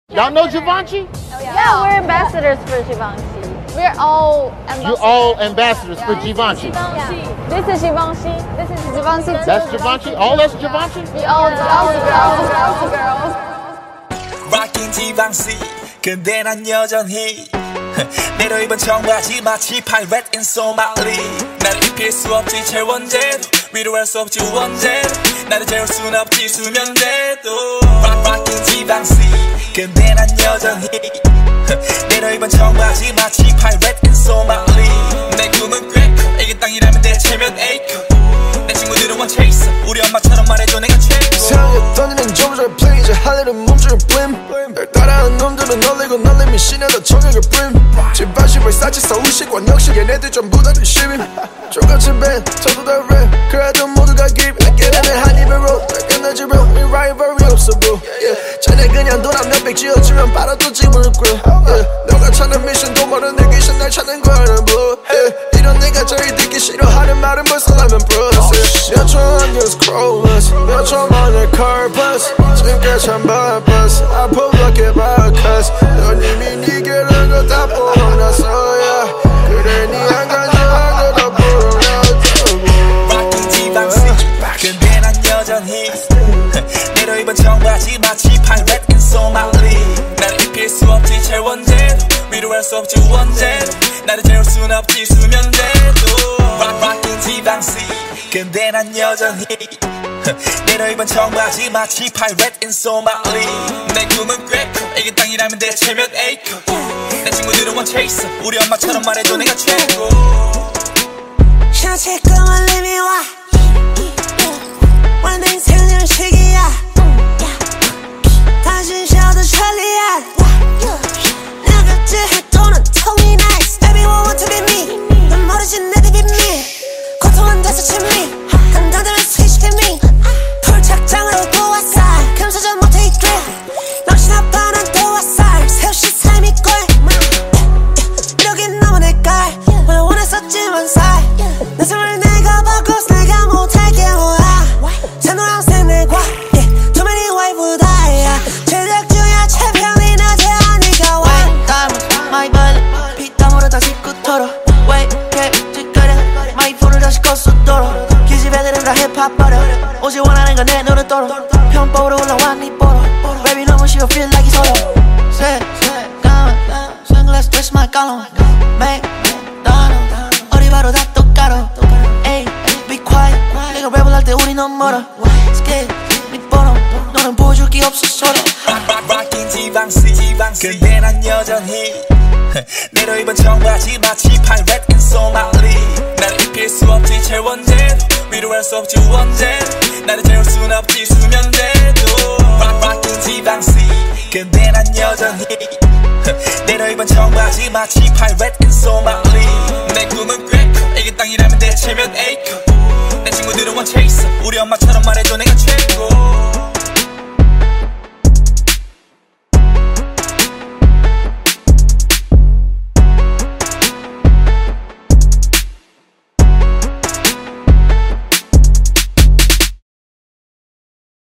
Y'all know Givenchy? Oh, yeah, we're ambassadors for Givenchy. We're all ambassadors. You all ambassadors for Givenchy. Yeah. This is Givenchy. This is Givenchy too. That's Givenchy? All that's Givenchy? We all the girls. Rockin' Givenchy 근데 난 여전히 내려 입은 청바지 마치 pirate in Somali 나를 입힐 수 없지 철원제도 위로할 수 없지 원제도 나를 재울 순 없지 수면제도 Rockin' Givenchy 근데 난 여전히 내려 입은 청바지 마치 pirate in Somali 내 꿈은 꽤 커 이게 땅이라면 대체면 에이커 내 친구들은 원 체이서 우리 엄마처럼 말해줘 내가 최고 세상에 던지는 점을 플레이즈 하늘은 멈추는 블림 날 따라하는 놈들은 놀리고 놀림이 신에다 청력을 뿌림 집안시 벌사치 서울시권 역시 얘네들 전부 다 열심히 똑같이 밴 저도 다 랩 그래도 모두가 give I get it 한 입에 roll 날 끝나지 real 이 rivalry 없어 bro 쟤네 그냥 돈 한 몇백 지어주면 바로 또 집을 끌 너가 찾는 미션도 모르는 귀신 날 찾는 거는 blue 이런 내가 제일 듣기 싫어하는 말은 벌써 나면 bruise 몇 초안 just crawlers 몇 초만 내 car bus 지금까지 한 바빠서 I pull like a backus 넌 이미 네 길은 거 다 보여놨어야 그래 네 안 가져간 거다 보여놨다고 Rockin' Givenchy 근데 난 여전히 내려 입은 청바지 마치 pirate in Somali 나를 입힐 수 없지 철원제도 위로할 수 없지 원제도 나를 재울 순 없지 수면제도 Rockin' Givenchy 근데 난 여전히 내려 입은 청바지 마치 pirate in Somali 내 꿈은 꽤 커 이게 땅이라면 대체 몇 에이커 내 친구들은 원 체이서 우리 엄마처럼 말해줘 내가 최고 셔츠에 꿈을 내미와 완전 인생은 시기야 당신 쉬어도 천리야 내가 찌해 또는 통이 nice Everyone want to be me 넌 모르지 내게 be me 고통은 돼서 침리 감정되면 switch to me 풀착장으로 도왔어 금수저 못해 이 drill 넌신 아빠 난 도왔어 새우시 삶이 꼴 이러긴 너무 내깔 왜 원했었지만 내 숨을 내가 바꿔서 내가 못할게 뭐야 새노란색 내과 Too many wave 다야 제작중이야 채평이 낮에 아니가 와 Diamonds my bullet 피땀으로 다시 끄터러 Wait 찌꺼려 my 폰을 다시 껐어 돌아 기집애들은 다 힙합 버려 오직 원하는 건 내 눈은 떨어 편법으로 올라와 니 보러 Baby 너무 싫어 feel like it's hollow Say 까만 sunglass twist my column Make Donald 어디 바로 다 똑같아 Ay be quiet 내가 랩을 할 때 우리 너무 멀어 Skate 니 보러 너는 보여줄 게 없어 solo Rockin' Givenchy 근데 난 여전히 내려 입은 청바지 마치 pirate in Somali 나를 입힐 수 없지 철원제도 위로할 수 없지 원제도 나를 재울 순 없지 수면제도 Rockin' Givenchy 근데 난 여전히 내려 입은 청바지 마치 pirate in Somali 내